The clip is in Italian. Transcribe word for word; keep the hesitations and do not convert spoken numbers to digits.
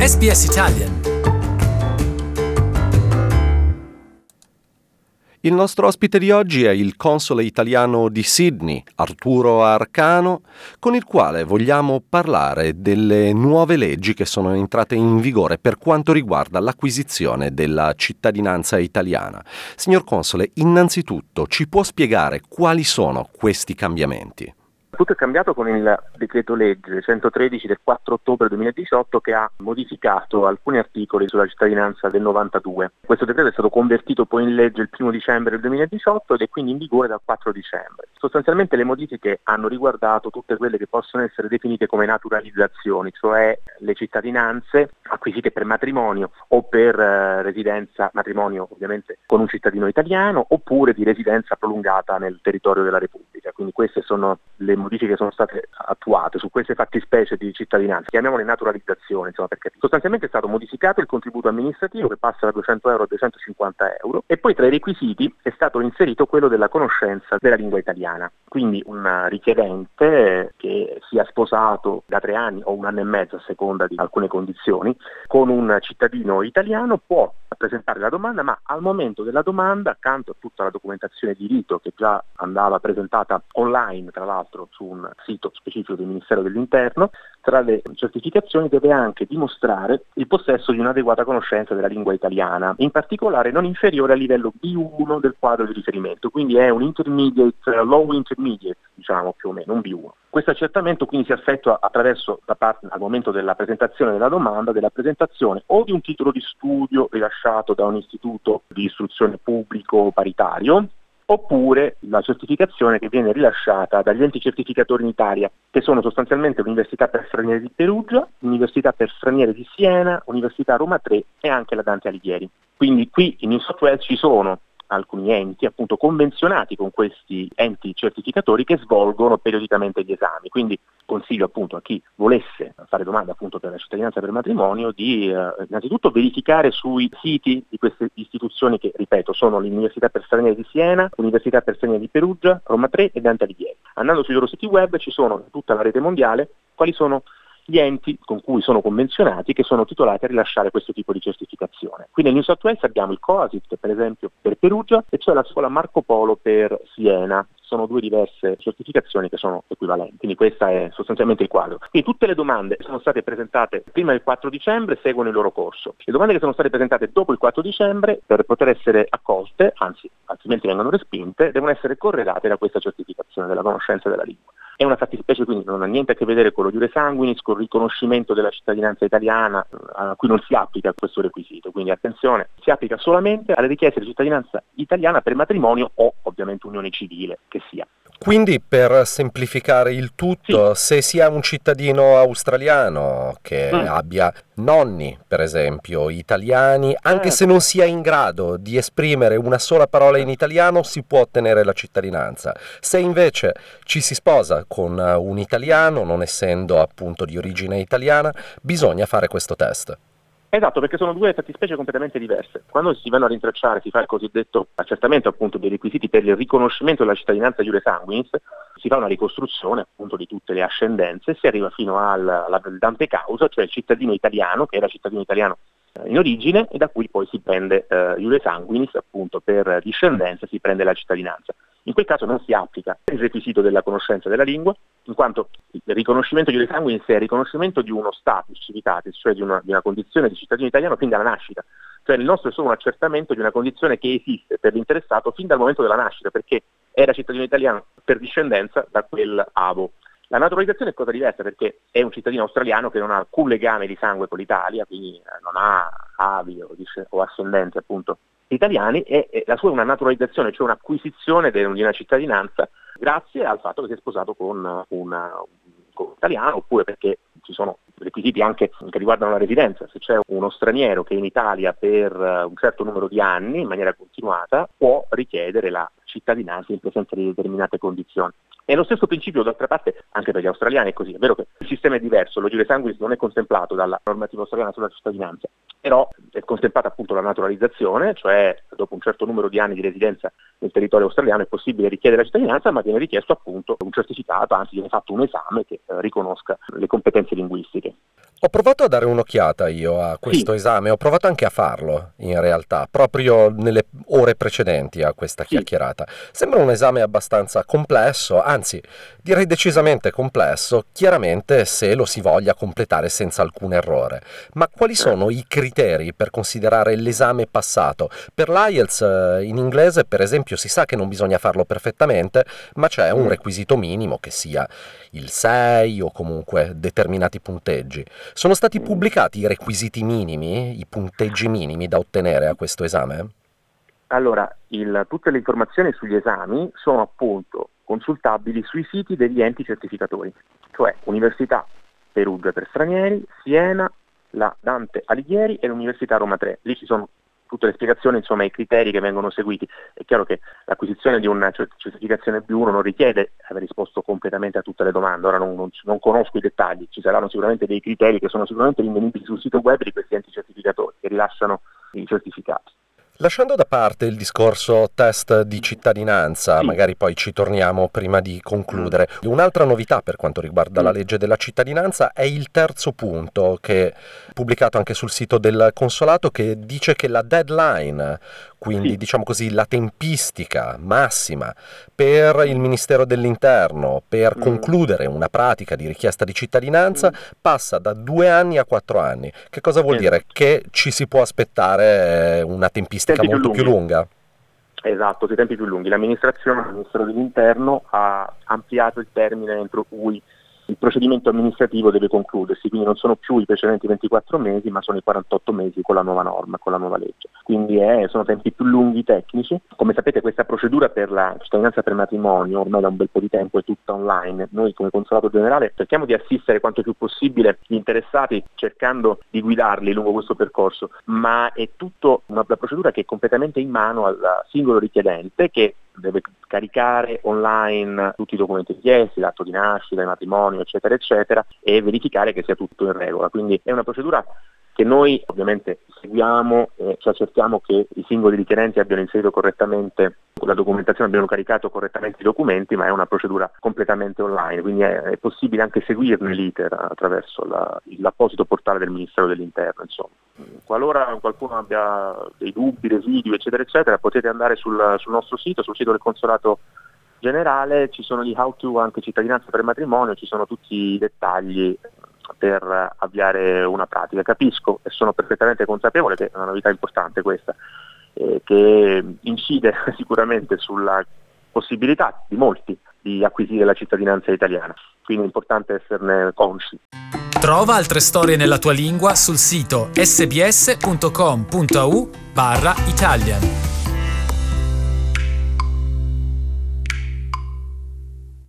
S B S Italian. Il nostro ospite di oggi è il console italiano di Sydney, Arturo Arcano, con il quale vogliamo parlare delle nuove leggi che sono entrate in vigore per quanto riguarda l'acquisizione della cittadinanza italiana. Signor console, innanzitutto ci può spiegare quali sono questi cambiamenti? Tutto è cambiato con il decreto legge centotredici del quattro ottobre duemiladiciotto che ha modificato alcuni articoli sulla cittadinanza del novantadue. Questo decreto è stato convertito poi in legge il primo dicembre del duemiladiciotto ed è quindi in vigore dal quattro dicembre. Sostanzialmente le modifiche hanno riguardato tutte quelle che possono essere definite come naturalizzazioni, cioè le cittadinanze acquisite per matrimonio o per eh, residenza, matrimonio ovviamente con un cittadino italiano, oppure di residenza prolungata nel territorio della Repubblica. Quindi queste sono le modifiche che sono state attuate su queste fattispecie di cittadinanza, chiamiamole naturalizzazioni, insomma, perché sostanzialmente è stato modificato il contributo amministrativo che passa da duecento euro a duecentocinquanta euro e poi tra i requisiti è stato inserito quello della conoscenza della lingua italiana. Quindi un richiedente che sia sposato da tre anni o un anno e mezzo a seconda di alcune condizioni con un cittadino italiano può presentare la domanda, ma al momento della domanda, accanto a tutta la documentazione di rito che già andava presentata online, tra l'altro su un sito specifico del Ministero dell'Interno, tra le certificazioni deve anche dimostrare il possesso di un'adeguata conoscenza della lingua italiana, in particolare non inferiore al livello B uno del quadro di riferimento, quindi è un intermediate, low intermediate, diciamo più o meno, un B uno. Questo accertamento quindi si effettua attraverso, da parte, al momento della presentazione della domanda, della presentazione o di un titolo di studio rilasciato da un istituto di istruzione pubblico paritario, oppure la certificazione che viene rilasciata dagli enti certificatori in Italia, che sono sostanzialmente l'Università per Stranieri di Perugia, l'Università per Stranieri di Siena, Università Roma tre e anche la Dante Alighieri. Quindi qui in New South Wales ci sono alcuni enti appunto convenzionati con questi enti certificatori che svolgono periodicamente gli esami. Quindi consiglio appunto a chi volesse fare domanda appunto per la cittadinanza per matrimonio di eh, innanzitutto verificare sui siti di queste istituzioni che, ripeto, sono l'Università per Stranieri di Siena, l'Università per Stranieri di Perugia, Roma tre e Dante Alighieri. Andando sui loro siti web ci sono in tutta la rete mondiale quali sono gli enti con cui sono convenzionati che sono titolati a rilasciare questo tipo di certificazione. Qui nel New South Wales abbiamo il COASIT per esempio per Perugia e cioè la scuola Marco Polo per Siena. Sono due diverse certificazioni che sono equivalenti, quindi questo è sostanzialmente il quadro. Quindi tutte le domande che sono state presentate prima del quattro dicembre seguono il loro corso. Le domande che sono state presentate dopo il quattro dicembre, per poter essere accolte, anzi altrimenti vengono respinte, devono essere corredate da questa certificazione della conoscenza della lingua. È una fattispecie quindi non ha niente a che vedere con lo iure sanguinis, con il riconoscimento della cittadinanza italiana, a cui non si applica questo requisito. Quindi attenzione, si applica solamente alle richieste di cittadinanza italiana per matrimonio o ovviamente unione civile che sia. Quindi per semplificare il tutto, sì. Se si è un cittadino australiano che mm. abbia nonni, per esempio, italiani, anche eh. se non sia in grado di esprimere una sola parola in italiano, si può ottenere la cittadinanza. Se invece ci si sposa con un italiano, non essendo appunto di origine italiana, bisogna fare questo test. Esatto, perché sono due fattispecie completamente diverse. Quando si vanno a rintracciare, si fa il cosiddetto accertamento appunto dei requisiti per il riconoscimento della cittadinanza iure sanguinis, si fa una ricostruzione appunto di tutte le ascendenze e si arriva fino alla, alla dante causa, cioè il cittadino italiano, che era cittadino italiano in origine e da cui poi si prende eh, iure sanguinis, appunto per discendenza si prende la cittadinanza. In quel caso non si applica il requisito della conoscenza della lingua, in quanto il riconoscimento di iure sanguinis è il riconoscimento di uno status civitatis, cioè di una, di una condizione di cittadino italiano fin dalla nascita. Cioè il nostro è solo un accertamento di una condizione che esiste per l'interessato fin dal momento della nascita, perché era cittadino italiano per discendenza da quel avo. La naturalizzazione è cosa diversa perché è un cittadino australiano che non ha alcun legame di sangue con l'Italia, quindi non ha avi o, o ascendenti appunto italiani e, e la sua è una naturalizzazione, cioè un'acquisizione di una cittadinanza grazie al fatto che si è sposato con una, con un italiano oppure perché ci sono requisiti anche che riguardano la residenza. Se c'è uno straniero che è in Italia per un certo numero di anni in maniera continuata può richiedere la cittadinanza in presenza di determinate condizioni. È lo stesso principio d'altra parte anche per gli australiani, è così, è vero che il sistema è diverso, lo iure sanguinis non è contemplato dalla normativa australiana sulla cittadinanza, però è contemplata appunto la naturalizzazione, cioè dopo un certo numero di anni di residenza nel territorio australiano è possibile richiedere la cittadinanza, ma viene richiesto appunto un certificato, anzi viene fatto un esame che eh, riconosca le competenze linguistiche. Ho provato a dare un'occhiata io a questo Sì. esame, ho provato anche a farlo in realtà, proprio nelle ore precedenti a questa Sì. chiacchierata. Sembra un esame abbastanza complesso, anzi direi decisamente complesso, chiaramente se lo si voglia completare senza alcun errore. Ma quali sono i criteri per considerare l'esame passato? Per l'I E L T S eh, in inglese, per esempio, si sa che non bisogna farlo perfettamente, ma c'è un Mm. requisito minimo che sia il sei o comunque determinati punteggi. Sono stati pubblicati i requisiti minimi, i punteggi minimi da ottenere a questo esame? Allora, il- tutte le informazioni sugli esami sono appunto consultabili sui siti degli enti certificatori, cioè Università Perugia per stranieri, Siena, la Dante Alighieri e l'Università Roma tre. Lì ci sono tutte le spiegazioni, insomma, i criteri che vengono seguiti. È chiaro che l'acquisizione di una cer- certificazione B uno non richiede aver risposto completamente a tutte le domande, ora non, non- non conosco i dettagli, ci saranno sicuramente dei criteri che sono sicuramente rinvenibili sul sito web di questi enti certificatori che rilasciano i certificati. Lasciando da parte il discorso test di cittadinanza, Sì. magari poi ci torniamo prima di concludere, un'altra novità per quanto riguarda la Mm. legge della cittadinanza è il terzo punto, che è pubblicato anche sul sito del consolato, che dice che la deadline, quindi Sì. diciamo così la tempistica massima per il Ministero dell'Interno per Mm. concludere una pratica di richiesta di cittadinanza Mm. passa da due anni a quattro anni. Che cosa vuol Esatto. dire? Che ci si può aspettare una tempistica Tempi più molto più lunghi. lunga. Esatto, sui tempi più lunghi. L'amministrazione, il Ministero dell'Interno ha ampliato il termine entro cui il procedimento amministrativo deve concludersi, quindi non sono più i precedenti ventiquattro mesi, ma sono i quarantotto mesi con la nuova norma, con la nuova legge. Quindi è, sono tempi più lunghi tecnici. Come sapete, questa procedura per la cittadinanza per matrimonio ormai da un bel po' di tempo è tutta online. Noi come Consolato Generale cerchiamo di assistere quanto più possibile gli interessati, cercando di guidarli lungo questo percorso, ma è tutto una, una procedura che è completamente in mano al singolo richiedente, che deve caricare online tutti i documenti richiesti, l'atto di nascita, il matrimonio, eccetera, eccetera, e verificare che sia tutto in regola. Quindi è una procedura che noi ovviamente seguiamo e ci accertiamo che i singoli richiedenti abbiano inserito correttamente la documentazione, abbiano caricato correttamente i documenti, ma è una procedura completamente online, quindi è, è possibile anche seguirne l'iter attraverso la, l'apposito portale del Ministero dell'Interno. Insomma. Qualora qualcuno abbia dei dubbi, residui, eccetera, eccetera, potete andare sul, sul nostro sito, sul sito del Consolato Generale, ci sono gli how to anche cittadinanza per matrimonio, ci sono tutti i dettagli per avviare una pratica. Capisco e sono perfettamente consapevole che è una novità importante questa, eh, che incide sicuramente sulla possibilità di molti di acquisire la cittadinanza italiana, quindi è importante esserne consci. Trova altre storie nella tua lingua sul sito sbs punto com punto a u barra Italian.